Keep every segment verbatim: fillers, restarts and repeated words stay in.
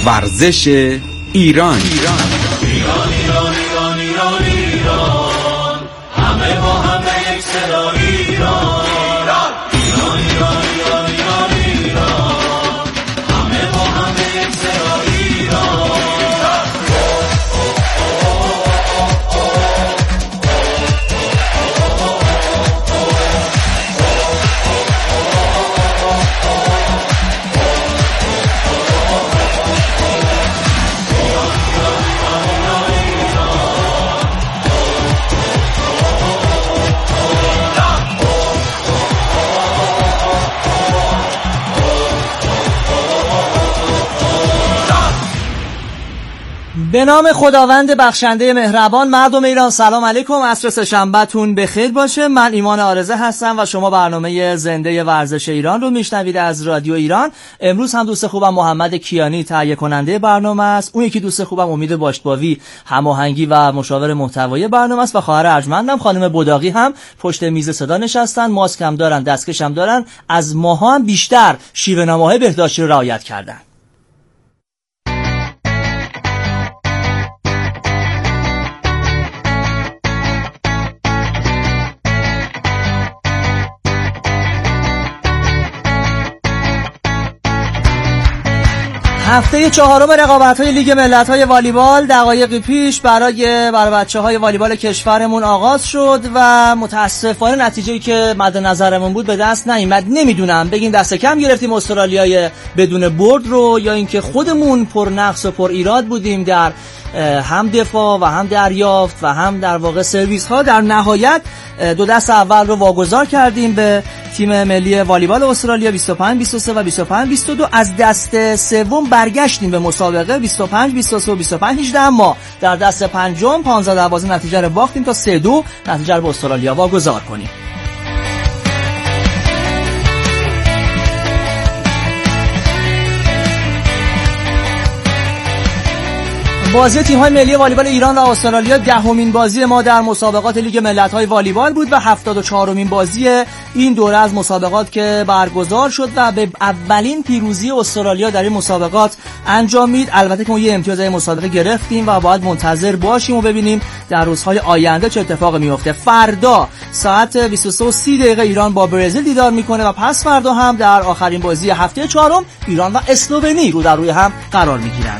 ورزش ایران. ایران ایران ایران ایران ایران ایران همه با همه یک صدا ایران ایران ایران ایران ایران ایران ایران همه با همه یک صدا ایران. به نام خداوند بخشنده مهربان. مردم ایران سلام علیکم، عصر سه‌شنبه‌تون بخیر باشه. من ایمان عارضه هستم و شما برنامه زنده ورزش ایران رو میشنوید از رادیو ایران. امروز هم دوست خوبم محمد کیانی تهیه کننده برنامه است. اون یکی دوست خوبم امید باشتباوی هماهنگی و مشاور محتوایی برنامه است و خواهر ارجمندم خانم بداقی هم پشت میز صدا نشستن. ماسک هم دارن، دستکش هم دارن. از ماها هم بیشتر شیوه نماهای بهداشتی رو رعایت کردن. هفته چهارم رقابت‌های لیگ ملت‌های والیبال دقایقی پیش برای برای بچه‌های والیبال کشورمون آغاز شد و متأسفانه نتیجه‌ای که مد نظرمون بود به دست نیامد. نمیدونم بگیم دست کم گرفتیم استرالیای بدون برد رو یا اینکه خودمون پر نقص و پر ایراد بودیم در هم دفاع و هم دریافت و هم در واقع سرویس ها. در نهایت دو دست اول رو واگذار کردیم به تیم ملی والیبال استرالیا بیست و پنج بیست و سه و بیست و پنج بیست و دو. از دست سوم برگشتیم به مسابقه بیست و پنج بیست و سه و بیست و پنج هجده، اما در دست پنجم پانزده دوازده نتیجه رو باختیم تا سه دو نتیجه رو به استرالیا واگذار کنیم. بازی تیم‌های ملی والیبال ایران و استرالیا دهمین بازی ما در مسابقات لیگ ملت‌های والیبال بود و هفتاد و چهارمین بازی این دوره از مسابقات که برگزار شد و به اولین پیروزی استرالیا در این مسابقات انجامید. البته که ما یه امتیاز از مسابقه گرفتیم و باید منتظر باشیم و ببینیم در روزهای آینده چه اتفاقی میفته. فردا ساعت بیست و سه و سی دقیقه ایران با برزیل دیدار میکنه و پس فردا هم در آخرین بازی هفته چهارم ایران و اسلوونی رو در روی هم قرار میگیرند.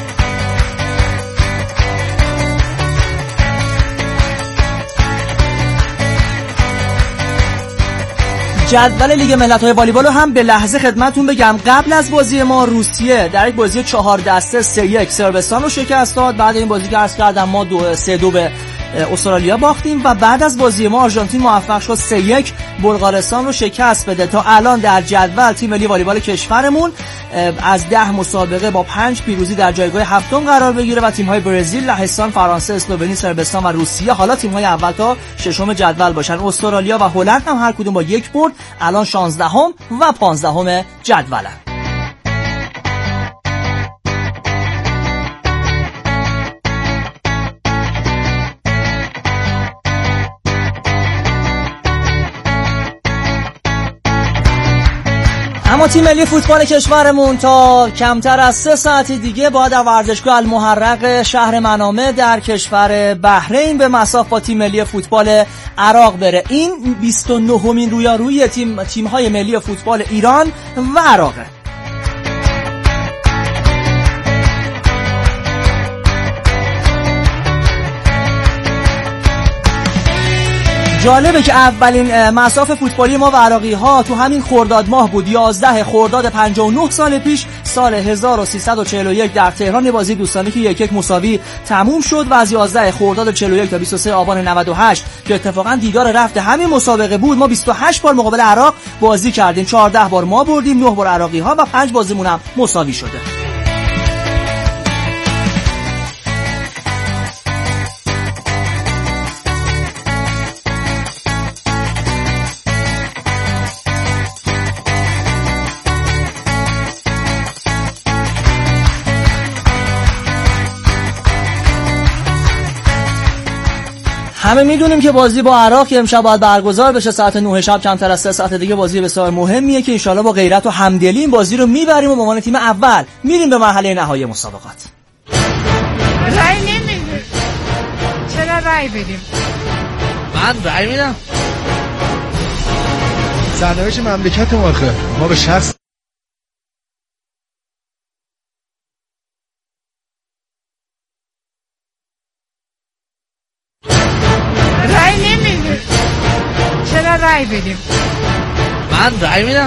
جدول لیگ ملت‌های والیبال رو هم به لحظه خدمتتون بگم. قبل از بازی ما روسیه در یک بازی چهار دسته سه یک صربستان رو شکست داد. بعد این بازی که عرض کردم ما دو سه دو به استرالیا باختیم و بعد از بازی ما آرژانتین موفق شد سه یک بلغارستان رو شکست بده. تا الان در جدول تیم ملی والیبال کشورمون از ده مسابقه با پنج پیروزی در جایگاه هفتم قرار بگیره و تیم‌های برزیل، لهستان، فرانسه، اسلوونی، صربستان و روسیه حالا تیم‌های اول تا ششم جدول باشن. استرالیا و هلند هم هر کدوم با یک برد الان شانزدهم و پانزدهم جدولن. اما تیم ملی فوتبال کشورمون تا کمتر از سه ساعت دیگه باید در ورزشگاه المحرق شهر منامه در کشور بحرین به مصاف با تیم ملی فوتبال عراق بره. این بیست و نهمین رویارویی تیم تیم‌های ملی فوتبال ایران و عراقه. جالبه که اولین مصاف فوتبالی ما و عراقی ها تو همین خرداد ماه بود. یازده خرداد پنجاه و نه سال پیش، سال هزار و سیصد و چهل و یک در تهران بازی دوستانه که یک یک مساوی تموم شد و از یازده خرداد چهل و یک تا بیست و سه آبان نود و هشت که اتفاقا دیدار رفت همین مسابقه بود ما بیست و هشت بار مقابل عراق بازی کردیم. چهارده بار ما بردیم، نه بار عراقی ها و پنج بازیمون هم مساوی شده. همه میدونیم که بازی با عراق که امشب باید برگزار بشه ساعت نه شب، کمتر از سه ساعت دیگه بازی بسیار مهمیه که انشالله با غیرت و همدلی این بازی رو میبریم و به عنوان تیم اول میریم به مرحله نهایی مسابقات. رای نمیدیم. چرا رای بدیم؟ من رای میدم. سرنوشت مملکت ما آخه ما به شخص رای نمیدیم. چرا رای بدیم؟ من رای میدم.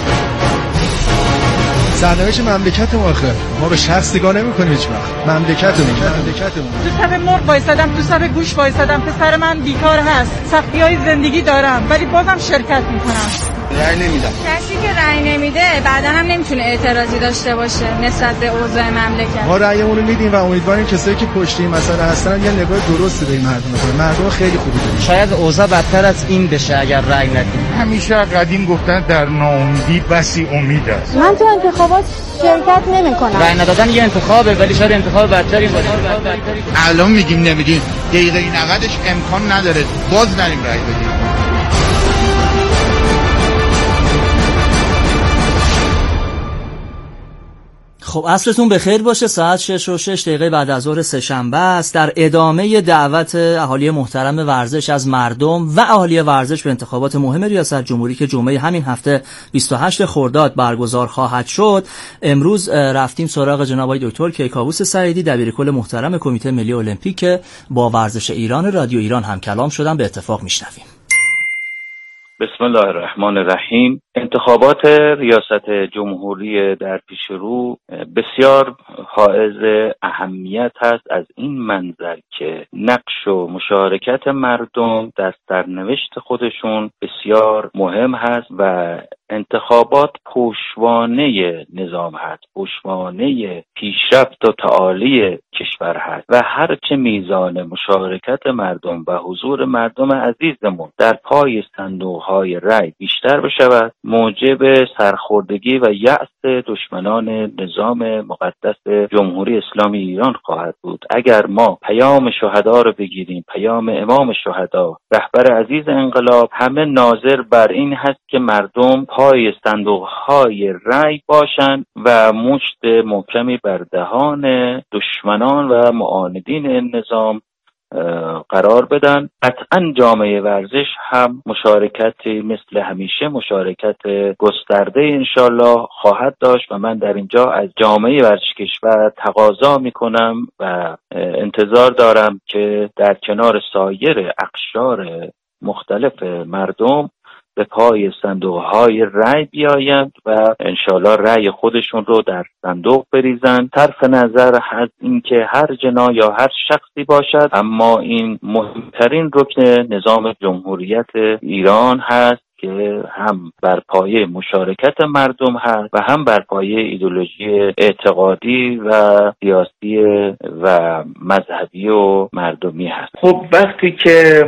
سرنوشت مملکت ما آخه ما به شخص نگاه نمی‌کنیم هیچ وقت. مملکتمون مملکتمون تو سر مرغ وایسادم، تو سر گوش وایسادم، پسر من بیکار هست، سختی‌های زندگی دارم ولی بازم شرکت میکنم. رأی نمیدم. کسی که رأی نمیده بعدا هم نمیتونه اعتراضی داشته باشه نسبت به اوضاع مملکت. ما رأیمون رو میدیم و امیدواریم کسایی که پشت این مسئله هستن یه نگاه درستی به این مردم کنن. مردم خیلی خوبی دارن. شاید اوضاع بدتر از این بشه اگر رأی ندیم. همیشه قدیم گفتن در ناامیدی بسی امید است. من تو انتخابات شرکت نمی‌کنم. رأی ندادن یه انتخابه ولی شاید انتخاب بدتری باشه. الان میگیم نمیدیم، دقیقه نودش امکان نداره باز نریم رأی بدیم. خب عصرتون بخیر باشه. ساعت شش و شش دقیقه بعد از ظهر سه‌شنبه است. در ادامه دعوت اهالی محترم ورزش از مردم و اهالی ورزش به انتخابات مهم ریاست جمهوری که جمعه همین هفته بیست و هشت خرداد برگزار خواهد شد، امروز رفتیم سراغ جناب آقای دکتر کیکاووس سعیدی، دبیرکل محترم کمیته ملی المپیک که با ورزش ایران رادیو ایران هم کلام شدن. به اتفاق میشنویم. بسم الله الرحمن الرحیم. انتخابات ریاست جمهوری در پیش رو بسیار حائز اهمیت هست از این منظر که نقش و مشارکت مردم در سرنوشت خودشون بسیار مهم هست و انتخابات پشتوانه نظام هست، پشتوانه پیشرفت و تعالی کشور هست و هرچه میزان مشارکت مردم و حضور مردم عزیزمون در پای صندوق‌های رای بیشتر بشود، موجب سرخوردگی و یأس دشمنان نظام مقدس جمهوری اسلامی ایران خواهد بود. اگر ما پیام شهدا رو بگیریم، پیام امام شهدا رهبر عزیز انقلاب، همه ناظر بر این هست که مردم پای صندوق‌های رای باشند و مشت محکمی بر دهان دشمنان و معاندین نظام قرار بدن. قطعا جامعه ورزش هم مشارکتی مثل همیشه مشارکت گسترده انشالله خواهد داشت و من در اینجا از جامعه ورزش کشور تقاضا میکنم و انتظار دارم که در کنار سایر اقشار مختلف مردم به پای صندوق‌های رأی بیایند و انشالله رأی خودشون رو در صندوق بریزند. صرف نظر از اینکه هر جنا یا هر شخصی باشد، اما این مهمترین رکن نظام جمهوریت ایران هست که هم بر پایه مشارکت مردم هست و هم بر پایه ایدئولوژی اعتقادی و سیاسی و مذهبی و مردمی هست. خب وقتی که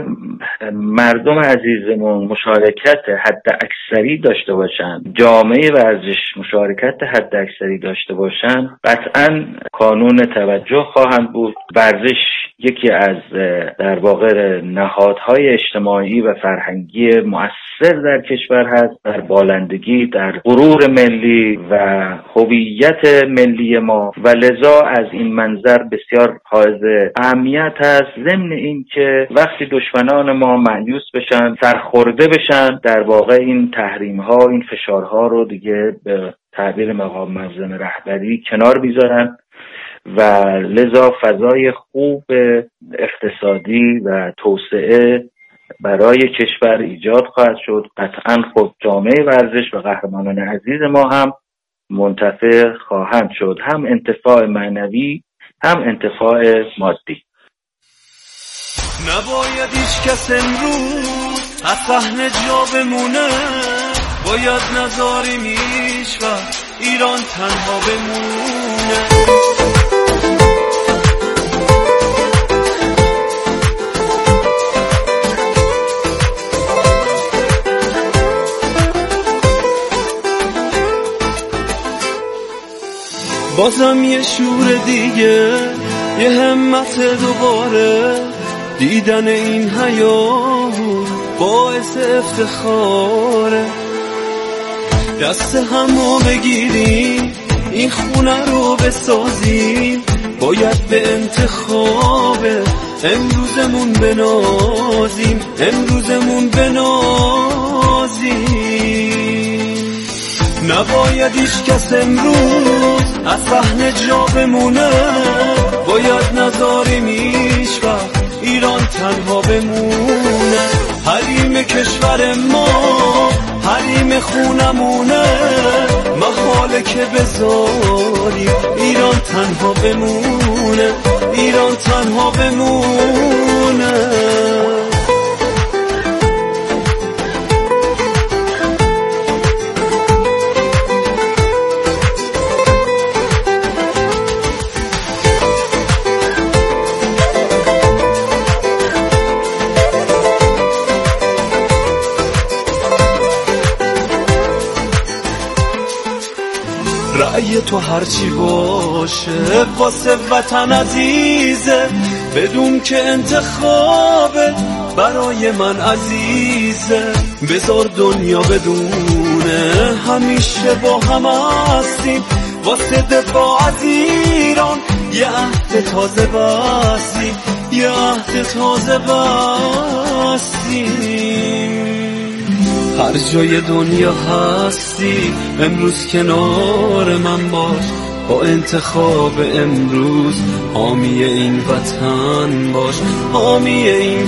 مردم عزیزمون مشارکت حد اکثری داشته باشن، جامعه ورزش مشارکت حد اکثری داشته باشن، قطعا کانون توجه خواهند بود. ورزش یکی از در واقع نهادهای اجتماعی و فرهنگی مؤثر در کشور هست، در بالندگی، در غرور ملی و هویت ملی ما و لذا از این منظر بسیار حائز اهمیت هست. ضمن این که وقتی دشمنان ما مایوس بشن، سرخورده بشن، در واقع این تحریم ها، این فشارها رو دیگه به تعبیر مقام معظم رهبری کنار بیذارن و لذا فضای خوب اقتصادی و توسعه برای کشور ایجاد خواهد شد. قطعا خود جامعه ورزش و قهرمانان عزیز ما هم منتفع خواهند شد، هم انتفاع معنوی هم انتفاع مادی. نباید هیچ کس امروز از صحنه جا بمونه، باید نذاریم هیچ وقت ایران تنها بمونه. بازم یه شور دیگه، یه همت دوباره، دیدن این حیات باعث افتخاره. دست همو بگیریم این خونه رو بسازیم، باید به انتخاب امروزمون بنازیم، امروزمون بنازیم. نباید هیچ کس امروز از صحنه جا بمونه، باید نذاریم هیچ وقت ایران تنها بمونه. حریم کشور ما حریم خونمونه، محاله که بذاریم ایران تنها بمونه، ایران تنها بمونه. رأی تو هرچی باشه واسه وطن عزیزه، بدون که انتخابه برای من عزیزه. بذار دنیا بدونه همیشه با هم هستیم، واسه دفاع از ایران یه عهد تازه بستیم، یه عهد تازه بستیم. هر جای دنیا هستی امروز کنار من باش، با انتخاب امروز حامی این وطن باش، حامی این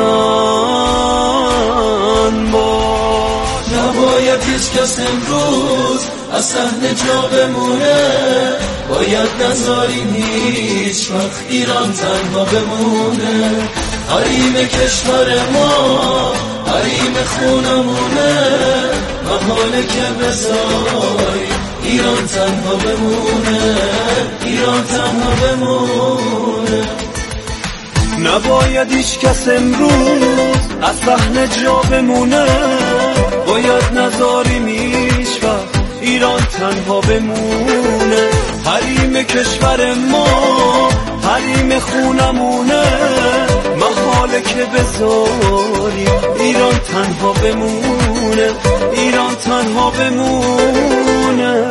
وطن باش. نباید هیچ کس امروز از صحنه جا بمونه، باید نذاریم هیچ وقت ایران تنها بمونه. حریم کشور ما حریم خونمونه، محاله که بذاری ایران تنها بمونه، ایران تنها بمونه. نباید هیچ کس امروز از صحنه جا بمونه، باید نذاریم هیچ وقت ایران تنها بمونه. حریم کشور ما حریم خونمونه، محاله که بذاریم ایران تنها بمونه، ایران تنها بمونه.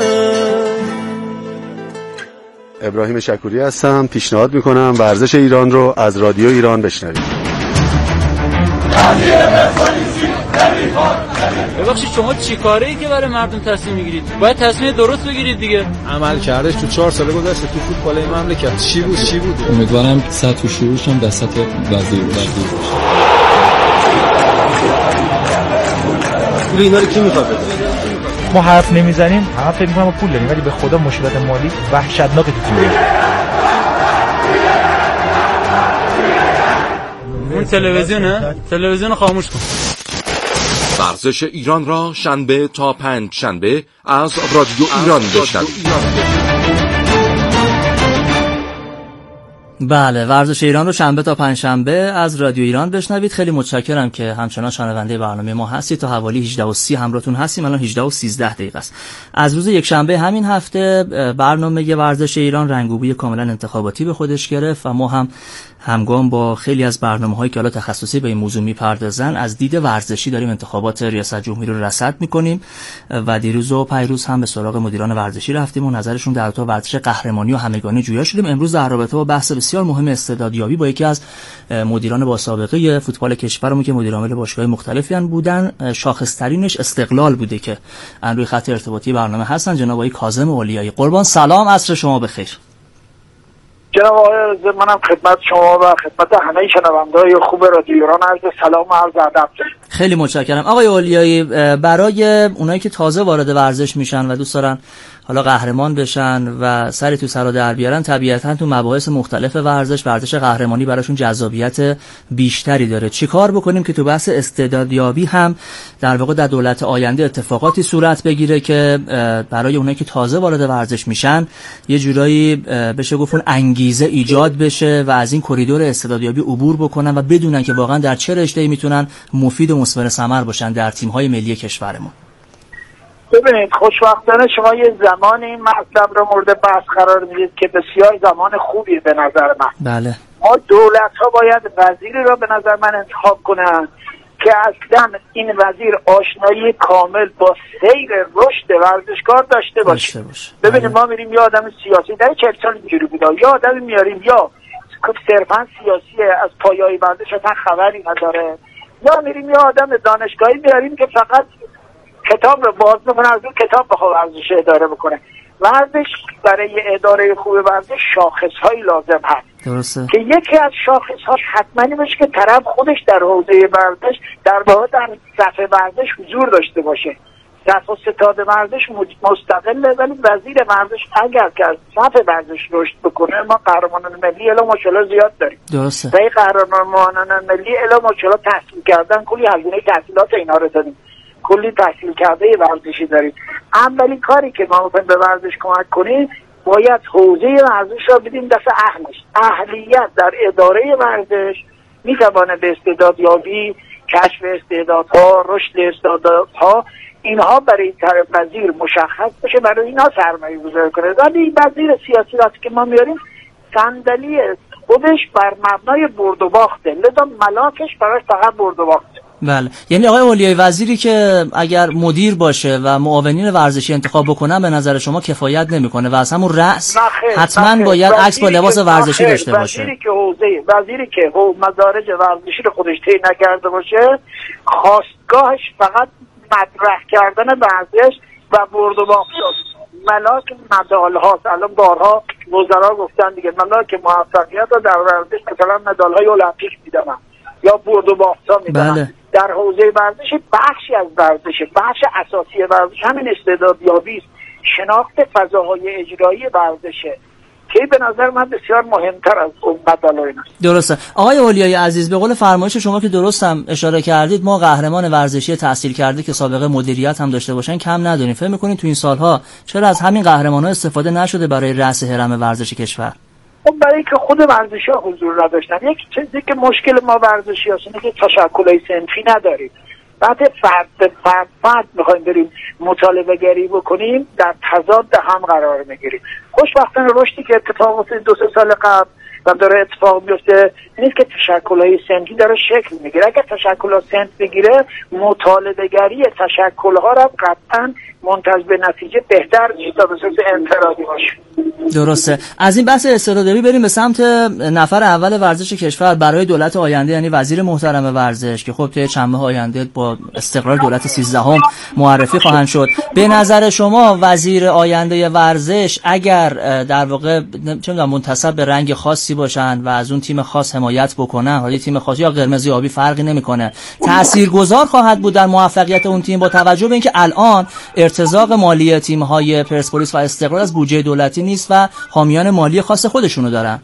ابراهیم شکوری هستم. پیشنهاد میکنم ورزش ایران رو از رادیو ایران بشنوید. ببخشید شما چی کاره ای که برای مردم تصمیم میگیرید؟ باید تصمیم درست بگیرید دیگه. عمل کردش تو چهار سال گذشته تو فوتبال این مملکت چی بود چی بود؟ امیدوارم سطح و شعورش هم در سطح وزیر باشه. پول اینا رو کی میخواد بده؟ ما حرف نمیزنیم، همه فکر می‌کنن ما پول داریم، ولی به خدا مشکلات مالی وحشتناکی تو تیم. اون تلویزیونه؟ تلویزیون خاموش کن. ورزش ایران را شنبه تا پنج شنبه از رادیو ایران بشنوید. بله، ورزش ایران رو شنبه تا پنج شنبه از رادیو ایران بشنوید. خیلی متشکرم که همچنان شنونده برنامه ما هستید. تا حوالی هجده و سی همراهتون هستیم. الان هجده و سیزده دقیقه است. از روز یک شنبه همین هفته برنامه ورزش ایران رنگ‌وبوی کاملا انتخاباتی به خودش گرفت و ما هم همگام با خیلی از برنامه‌هایی که حالا تخصصی به این موضوع می‌پردازن از دید ورزشی داریم انتخابات ریاست جمهوری رو رصد می‌کنیم و دیروز و پیروز هم به سراغ مدیران ورزشی رفتیم و نظرشون در رابطه با ورزش قهرمانی و همگانی جویا شدیم. امروز در رابطه با بحث بسیار مهم استعدادیابی با یکی از مدیران با سابقه فوتبال کشورمون که مدیر عامل باشگاه‌های مختلفی ان بودن، شاخص‌ترینش استقلال بوده که روی خط ارتباطی برنامه هستن، جناب آقای کاظم اولیایی. قربان سلام، عصر شما بخیر. جناب آقای منم خدمت شما و خدمت همه شنونده‌های خوب رادیو ایران عرض سلام و عرض ادب. خیلی متشکرم آقای اولیایی. برای اونایی که تازه وارد ورزش میشن و دوست دارن حالا قهرمان بشن و سری تو سر در بیارن، طبیعتاً تو مباحث مختلف ورزش ورزش قهرمانی براشون جذابیت بیشتری داره. چیکار بکنیم که تو بحث استعدادیابی هم در واقع در دولت آینده اتفاقاتی صورت بگیره که برای اونایی که تازه وارد ورزش میشن یه جورایی بشه گفتن انگیزه ایجاد بشه و از این کریدور استعدادیابی عبور بکنن و بدونن که واقعا در چه رشته‌ای میتونن مفید و مثمر ثمر باشن در تیم‌های ملی کشورمون. ببینید، خوشبختانه شما یه زمان این مطلب رو مورد بحث قرار میدید که بسیار زمان خوبیه به نظر من. بله. ما دولت ها باید وزیری را به نظر من انتخاب کنن که اصلا این وزیر آشنایی کامل با سیر رشد ورزشکار داشته باشه. ببینید ما میریم یه آدم سیاسی در چهل سال اینجوری بوده، یا آدم میاریم یا صرفا سیاسیه از پایه‌های ورزش اصلا خبری نداره، یا میریم یه آدم دانشگاهی میاریم که فقط کتاب رو باز میکنه، از اون کتاب بخواه ورزش اداره بکنه. ورزش برای اداره خوب ورزش شاخصهایی لازم هست درسته که یکی از شاخصهاش حتما این باشه که طرف خودش در حوزه ورزش در واقع در صف ورزش حضور داشته باشه. صف و ستاد ورزش مستقله، ولی وزیر ورزش اگر که از صف ورزش رشد بکنه، ما قهرمانان ملی الا ماشاءالله زیاد داریم. درسته. و این قهرمانان ملی الا ماشاءالله تحصیل کردن، کلی هزینه تحصیلات اینا رو دادیم، کلی تحصیل کرده ورزشی داریم. اولین کاری که ما می‌خوایم به ورزش کمک کنیم، باید حوزه ورزش را بدیم دست اهلش. اهلیت در اداره ورزش میتوانه به استعدادیابی، کشف استعدادها، رشد استعدادها، اینها برای طرف وزیر مشخص بشه، برای اینها سرمایه گذاری کنه. ولی وزیر سیاسی وقتی که ما میاریم صندلی خودش بر مبنای برد و باخته، لذا ملاکش براش فقط برد و باخته. بله، یعنی آقای اولیای وزیری که اگر مدیر باشه و معاونین ورزشی انتخاب بکنن به نظر شما کفایت نمیکنه و از همون رأس حتما باید عکس با لباس ورزشی داشته باشه. وزیری که حوزه وزیری که مدارج ورزشی رو خودش طی نکرده باشه، خواستگاهش فقط مطرح کردن ورزش و برد و باخت ملاک مدال هاست. الان بارها وزرا گفتن دیگه ملاک موفقیت رو در ورزش مثلا مدال های المپیک میدن یا برد و باخت ها میدن. بله. در حوزه ورزش بخشی از ورزش، بخش اساسی ورزش همین استعدادیابی است، شناخت فضاهای اجرایی ورزشه که به نظر من بسیار مهمتر از اون مدال است. درسته. آقای اولیای عزیز، به قول فرمایش شما که درست هم اشاره کردید، ما قهرمان ورزشی تحصیل کرده که سابقه مدیریت هم داشته باشن کم نداریم. فکر می‌کنید تو این سالها چرا از همین قهرمان‌ها استفاده نشده برای رأس هرم ورزشی کشور؟ اون برای که خود ورزشی‌ها حضور نداشتن. یک چیزی که مشکل ما ورزشی‌ها اینه که تشکل‌های صنفی نداریم. وقتی فرد به فرد فرد میخوایم بریم مطالبه گری بکنیم، در تضاد هم قرار میگیریم. خوشبختانه رشدی که اتفاق افتاد دو سه سال قبل و داره اتفاق میفته نیست که تشکل‌های صنفی داره شکل میگیره. اگر تشکل‌ها صنف بگیره، مطالبه گری تشکل‌ها را قطعاً منتج به نتیجه بهتر میشه تا به صورت انفرادی باشه. درسته. از این بحث استعدادیابی بریم به سمت نفر اول ورزش کشور برای دولت آینده، یعنی وزیر محترم ورزش که خب طی چند ماه آینده با استقرار دولت سیزدهم معرفی خواهند شد. به نظر شما وزیر آینده ورزش اگر در واقع چه می‌دونم منتسب به رنگ خاصی باشن و از اون تیم خاص حمایت بکنن، حالا تیم خاص یا قرمز یا آبی فرقی نمی‌کنه، تاثیرگذار خواهد بود در موفقیت اون تیم با توجه به اینکه الان ارتزاق مالی تیم‌های پرسپولیس و استقلال از بودجه دولتی نیست و حامیان مالی خاص خودشونو دارن.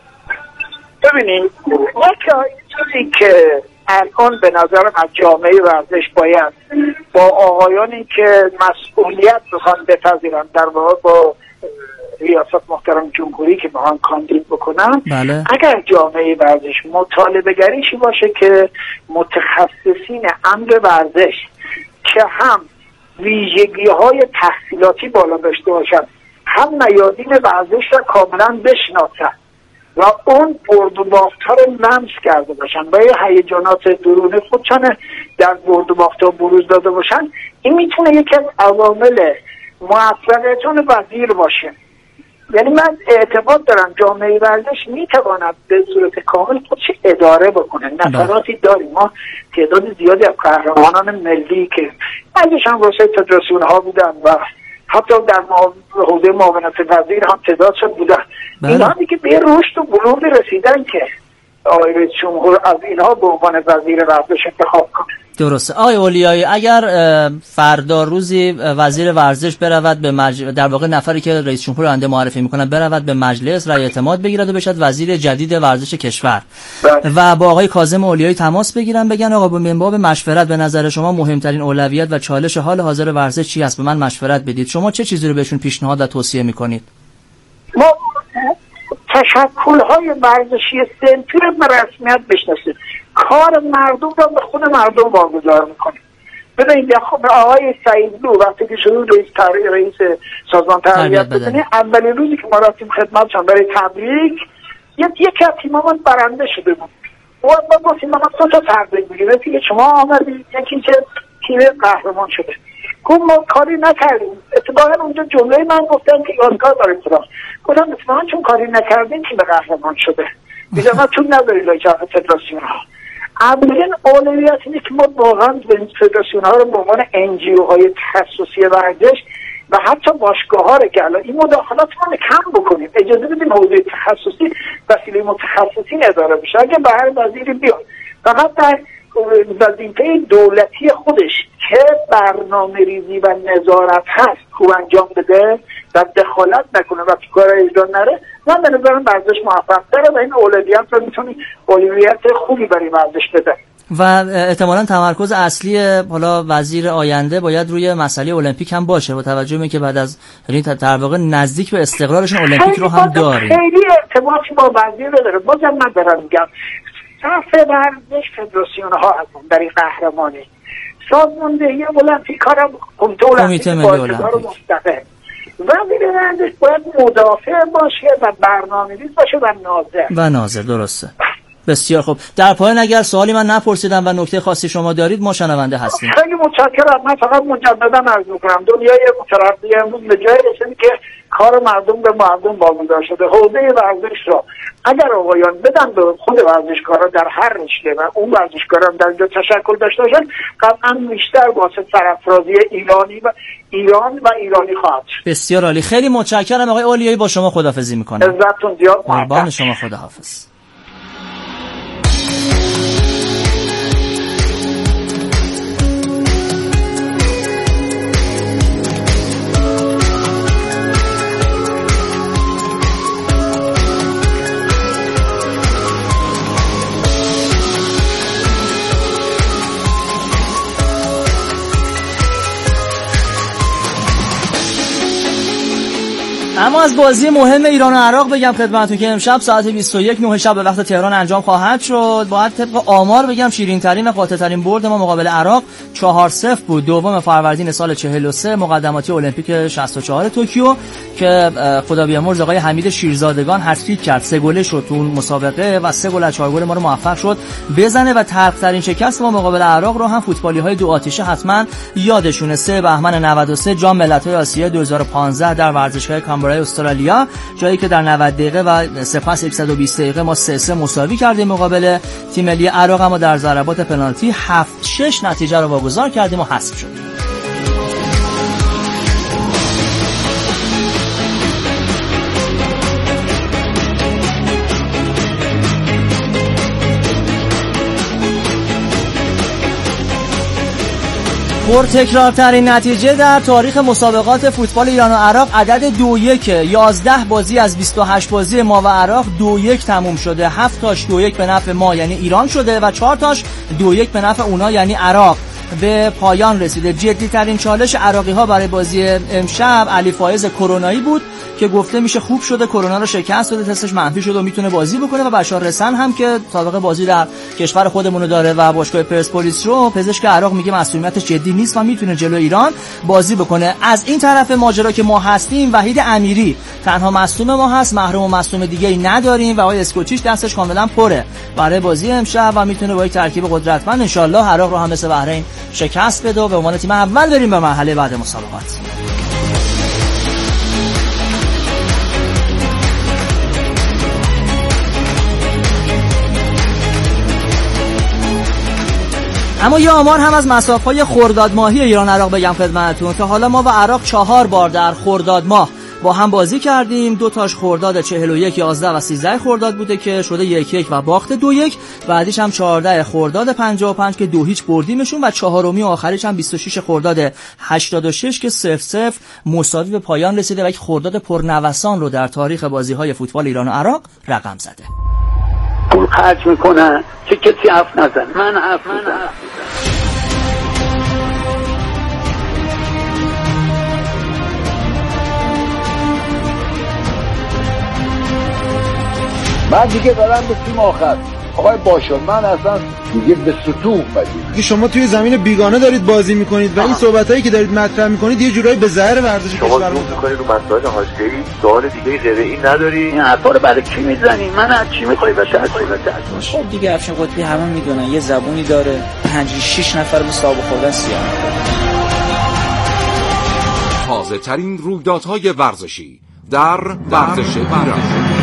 ببینید، یک چیزی که الان به نظرم از جامعه ورزش باید با آقایانی که مسئولیت بخوان بپذیرن در واقع با ریاست محترم جمهوری که بخوان کاندید بکنن، بله. اگر جامعه ورزش مطالبه گریشی باشه که متخصصین امر ورزش که هم ویژگی های تحصیلاتی بالا داشته باشن، هم میادین ورزش را کاملا بشناسن و اون برد و باخت ها رو لمس کرده باشن و یه هیجانات درون خودشان در برد و باخت ها بروز داده باشن، این میتونه یکی از عوامل موفقیتون وزیر باشه. یعنی من اعتقاد دارم جامعه ورزش میتواند به صورت کامل خودش اداره بکنه. نفراتی داریم، ما تعداد زیادی از قهرمانان ملی که بعضیش هم رؤسای فدراسیون ها بودن و حتی در حوزه معاونت وزیر هم تعدادشون بودن. اینا دیگه به رشد و بلوغی رسیدن که آقای رئیس جمهور از اینها به عنوان وزیر ورزش انتخاب کنه. درسته. آقای اولیایی، اگر فردا روزی وزیر ورزش برود به مج... در واقع نفری که رئیس جمهور آینده معرفی میکنه برود به مجلس رأی اعتماد بگیرد و بشد وزیر جدید ورزش کشور بله. و با آقای کاظم اولیایی تماس بگیرن بگن آقا به منباب مشورت به نظر شما مهمترین اولویت و چالش حال حاضر ورزش چی است، به من مشورت بدید، شما چه چیزی رو بهشون پیشنهاد و توصیه میکنید؟ ما تشکل‌های ورزشی صنفی رو به رسمیت بشناسید، کار مردم رو به خود مردم واگذار میکنه. ببینید خب آقای سعیدلو وقتی که شروع رئیس تر... رئیس سازمان تربیت بزنه، اولین روزی که ما رفتیم خدمتشان برای تبریک یکی از تیم‌ها برنده شده بود و ما گفتیم ما سه تا تبریک میگیم، یکی که شما آمدید، یکی که تیم قهرمان شده. گفت ما کاری نکردیم. اتفاقا اونجا جمله من گفتن که یادگار برای خدا. گفتم اتفاقا چون کاری نکردیم تیم قهرمان شده. میگم ما چون ندارید لایجا فدراسیون ها. اولین اولویت اینه که ما واقعا به فدراسیون ها رو به عنوان ان جی او های تخصصی ورزش و حتی باشگاه ها رو که الان این مداخلات رو کم بکنیم، اجازه بدیم حوزه تخصصی وسیله متخصصین اداره بشه. اگه به هر وزیری بیاد فقط در وظیفه دولتی خودش که برنامه ریزی و نظارت هست خوب انجام بده و دخالت نکنه و کار اجرا نره، من به نظرم ورزش موفق تره و این اولویت رو میتونی اولویت خوبی برای ورزش بده. و احتمالاً تمرکز اصلی حالا وزیر آینده باید روی مسئله المپیک هم باشه با توجه به اینکه بعد از یعنی در واقع نزدیک به استقرارشون المپیک رو هم داریم. خیلی ارتباطی با وزیر نداره. بازم من دارم میگم صف ورزش فدراسیون ها هستن برای قهرمانی. سازماندهی المپیک ها رو کمیته ملی المپیک مستقل. وزیر ورزش باید مدافع باشه و برنامه‌ریز باشه و ناظر. و ناظر درسته. بسیار خوب. در پایان اگر سوالی من نپرسیدم و نکته خاصی شما دارید ما شنونده هستیم. خیلی متشکرم. من فقط مجددا عرض می‌کنم دنیای مترقی امروز به جای رسیده که کار مردم به مردم واگذار شده. حوزه ورزش را اگر آقایان بدن به خود ورزشکارا در هر رشته و اون ورزشکارا در اینجا تشکل داشته باشن، قطعا بیشتر واسه سرافرازی ایرانی و ایران و ایرانی خواهد. بسیار عالی. خیلی متشکرم آقای اولیایی. با شما خداحافظی می‌کنم. عزتتون زیاد. قربان شما. خداحافظ. اما از بازی مهم ایران و عراق بگم خدمتتون که امشب ساعت بیست و یک نه شب به وقت تهران انجام خواهد شد. باید طبق آمار بگم شیرین ترین و قاطع ترین برد ما مقابل عراق چهار صفر بود. دوم فروردین سال چهل و سه مقدماتی المپیک شصت و چهار توکیو که خدا بیامرز آقای حمید شیرزادگان هتریک کرد، سه گله شد تو مسابقه و سه گل از چهار گل ما رو موفق شد بزنه و تلخ ترین شکست ما مقابل عراق رو هم فوتبالی‌های دو آتیشه حتما یادشونه. سه بهمن نود و سه جام ملت‌های آسیا دو هزار و پانزده در ورزشگاه کامبرای استرالیا، جایی که در نود دقیقه و سپس صد و بیست دقیقه ما سه سه مساوی کردیم مقابل تیم ملی عراق، اما در ضربات پنالتی هفت شش نتیجه رو واگذار کردیم و حذف شدیم. پرتکرارترین نتیجه در تاریخ مسابقات فوتبال ایران و عراق عدد دو یک، یازده بازی از بیست و هشت بازی ما و عراق دو یک تموم شده. هفت تاش دو یک به نفع ما یعنی ایران شده و چهار تاش دو یک به نفع اونا یعنی عراق. به پایان رسیده. جدی ترین چالش عراقی ها برای بازی امشب علی فایز کرونایی بود که گفته میشه خوب شده، کرونا رو شکست داده، تستش منفی شده و میتونه بازی بکنه، و بشار رسن هم که سابقه بازی در کشور خودمون داره و باشگاه پرسپولیس رو، پزشک عراق میگه مسئولیتش جدی نیست و میتونه جلو ایران بازی بکنه. از این طرف ماجرا که ما هستیم وحید امیری تنها مصدوم ما هست، محروم و مصدوم دیگه‌ای نداریم و آقای اسکوچیچ دستش کاملا پره برای بازی امشب و میتونه با یک ترکیب قدرتمند ان شاء الله عراق رو هم مثل بحرین شکست بده و به عنوان تیم اول بریم به مرحله بعد مسابقات. اما یه آمار هم از مسافه‌های خرداد ماهی ایران عراق بگم خدمتتون که حالا ما و عراق چهار بار در خرداد ماه با هم بازی کردیم. دو تاش خرداد چهل و یک، یازده و سیزده خرداد بوده که شده یک یک و باخت دو یک. بعدیش هم چهارده خرداد پنجاه و پنج که دو هیچ بردیمشون و چهارمی و آخریش هم بیست و شش خرداد هشتاد و شش که صفر صفر مساوی به پایان رسیده و یک خرداد پرنوسان رو در تاریخ بازی‌های فوتبال ایران و عراق رقم زده. پول خرج میکنن که کسی حرف نزنه. من حرف میزنم. من دیگه دارم به تیم آخر آقای باشد من اصلا دیگه به سطوح اومدیم. شما توی زمین بیگانه دارید بازی میکنید و این صحبتایی که دارید مطرح میکنید یه جورایی به ظاهر ورزش شما زوم میکنید رو مسائل حاشیه‌ای، سوال دیگه غیر این نداری؟ این حرفا رو برای کی میزنی؟ من از چی میخوای بشه؟ خب دیگه افشین قطبی همه میدونن یه زبونی داره، پنج شش نفر به صاحب خوردن سیاه. تازه ترین رویدادهای ورزشی در ورزش ایران.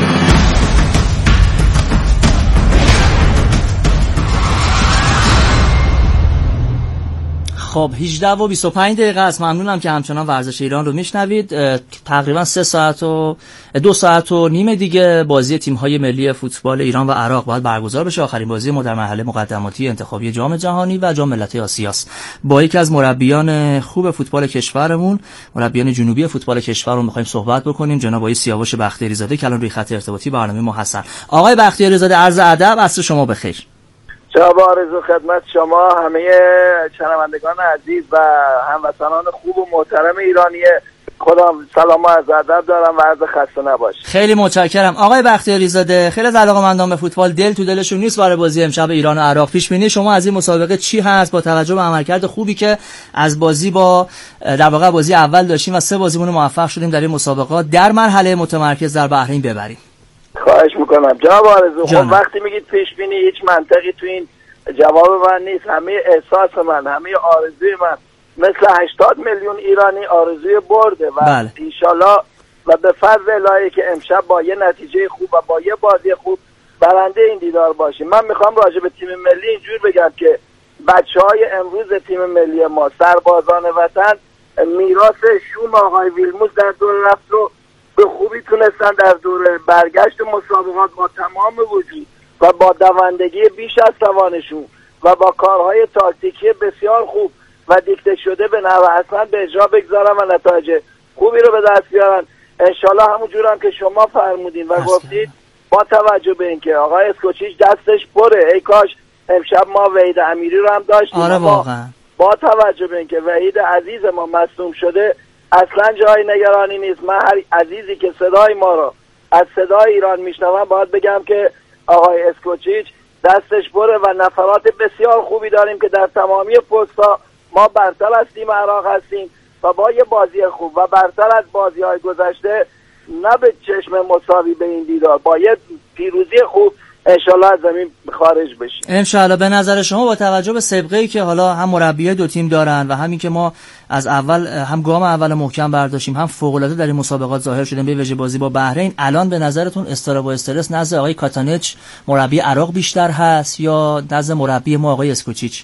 خب هجده و بیست و پنج دقیقه است. ممنونم که همچنان ورزش ایران رو میشنوید. تقریبا سه ساعت و دو ساعت و نیم دیگه بازی تیم‌های ملی فوتبال ایران و عراق باید برگزار بشه. آخرین بازی ما در مرحله مقدماتی انتخابی جام جهانی و جام ملت‌های آسیاست. با یکی از مربیان خوب فوتبال کشورمون، مربیان جنوبی فوتبال کشور رو می‌خوایم صحبت بکنیم. جناب آقای سیاوش بختیاری زاده که الان روی خط ارتباطی برنامه ما هستن. آقای بختیاری زاده عرض ادب، عصر شما بخیر. جناب آرزو خدمت شما، همه شنوندگان عزیز و هموطنان خوب و محترم ایرانی، خودم سلام و عرض ادب دارم و عرض خسته نباشید. خیلی متشکرم آقای بختیاری زاده. خیلی از علاقه‌مندان به فوتبال دل تو دلشون نیست برای بازی امشب ایران و عراق. پیش بینی شما از این مسابقه چی هست با توجه به عملکرد خوبی که از بازی با در واقع بازی اول داشتیم و سه بازیمون موفق شدیم در این مسابقات در مرحله متمرکز در بحرین ببریم؟ خواهش میکنم جناب آرزو. خب وقتی میگید پیش بینی هیچ منطقی تو این جواب من نیست. همه احساس من، همه آرزوی من مثل هشتاد میلیون ایرانی آرزوی برده و بله. انشالله و به فضل الهی که امشب با یه نتیجه خوب و با یه بازی خوب برنده این دیدار باشیم. من میخوام راجع به تیم ملی اینجور بگم که بچهای امروز تیم ملی ما، سربازان وطن، میراث شوم آقای ویلموس در دور رفت رو به خوبی تونستن در دوره برگشت مسابقات با تمام وجود و با دوندگی بیش از توانشون و با کارهای تاکتیکی بسیار خوب و دیکته شده به نحو حسن به اجرا بگذارن و نتایج خوبی رو به دست بیارن. انشالله همونجور هم که شما فرمودین و گفتید، با توجه به اینکه آقای اسکوچیچ دستش پره، ای کاش امشب ما وحید امیری رو هم داشتیم. آره واقعا. با توجه به اینکه وحید عزیز ما مصدوم شده اصلا جای نگرانی نیست. من هر عزیزی که صدای ما رو از صدای ایران میشنوم باید بگم که آقای اسکوچیچ دستش پره و نفرات بسیار خوبی داریم که در تمامی پست‌ها ما برتر از تیم عراق هستیم و با یه بازی خوب و برتر از بازی‌های گذشته نه به چشم مساوی به این دیدار با یه پیروزی خوب انشالله از زمین خارج بشیم. انشالله. به نظر شما با توجه به سابقه‌ای که حالا هم مربیای دو تیم دارن و همین که ما از اول هم گام اول محکم برداشتیم هم فوق‌العاده در این مسابقات ظاهر شدیم به ویژه بازی با بحرین، الان به نظرتون استراب و استرس نزد آقای کاتانچ مربی عراق بیشتر هست یا نزد مربی ما آقای اسکوچیچ؟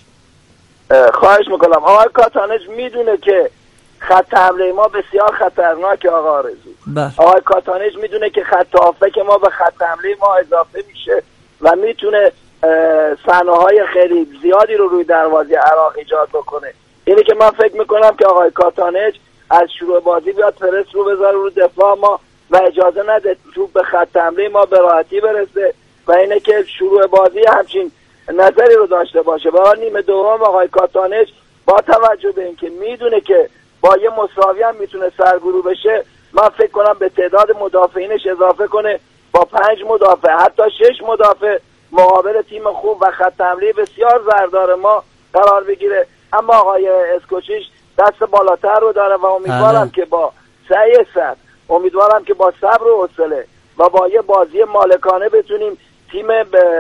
خواهش میکنم. آقای کاتانچ میدونه که خط حمله ما بسیار خطرناکه آقا آرزو. آقای کاتانچ میدونه که خط هافک ما به خط حمله ما اضافه میشه و میتونه صحنه‌های خیلی زیادی رو روی دروازه عراق ایجاد بکنه. اینه که من فکر میکنم که آقای کاتانچ از شروع بازی بیاد پرس رو بذاره رو دفاع ما و اجازه نده توپ به خط حمله ما به راحتی برسه و اینه که شروع بازی همچین نظری رو داشته باشه. برای نیمه دوم آقای کاتانچ با توجه به اینکه میدونه که با یه مساوی هم میتونه سرگرو بشه، من فکر کنم به تعداد مدافعینش اضافه کنه، با پنج مدافع حتی شش مدافع مقابل تیم خوب و خط حمله بسیار زردار ما قرار بگیره. اما آقای اسکوچیچ دست بالاتر رو داره و امیدوارم که با سعی سر امیدوارم که با صبر و حوصله و با یه بازی مالکانه بتونیم تیم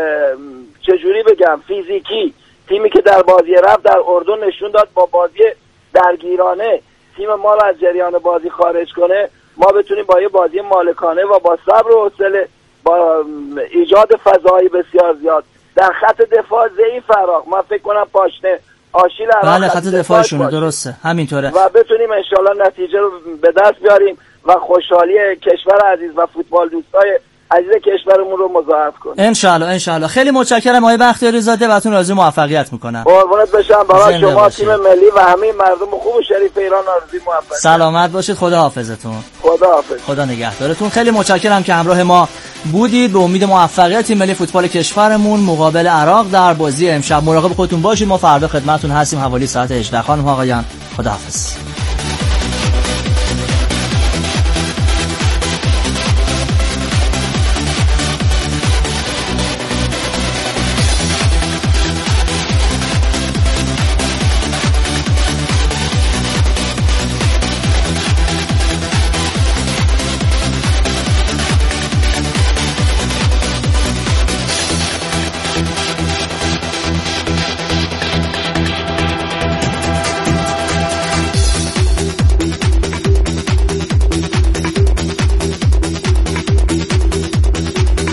چجوری بگم فیزیکی، تیمی که در بازی رفت در اردن نشون داد با بازی درگیرانه تیم ما رو از جریان بازی خارج کنه، ما بتونیم با یه بازی مالکانه و با صبر و حوصله با ایجاد فضایی بسیار زیاد در خط دفاع ضعیف عراق، من فکر کنم پاشنه آشیل عراق بله خط دفاعشونه درسته همینطوره و بتونیم انشالله نتیجه رو به دست بیاریم و خوشحالی کشور عزیز و فوتبال دوستای عزیز کشورمون رو مضاعف کنیم ان شاء الله. ان شاء الله. خیلی متشکرم آقای بختیاری زاده، براتون آرزوی موفقیت میکنم. قربونت بشم. برای شما تیم ملی و همه مردم خوب و شریف ایران آرزوی موفقیت. سلامت باشید. خدا حافظتون. خدا حافظ. خدا نگهدارتون. خیلی متشکرم که همراه ما بودید. به امید موفقیت تیم ملی فوتبال کشورمون مقابل عراق در بازی امشب. مراقب خودتون باشید. ما فردا خدمتتون هستیم حوالی ساعت هجده. خانم آقایان خدا حافظ.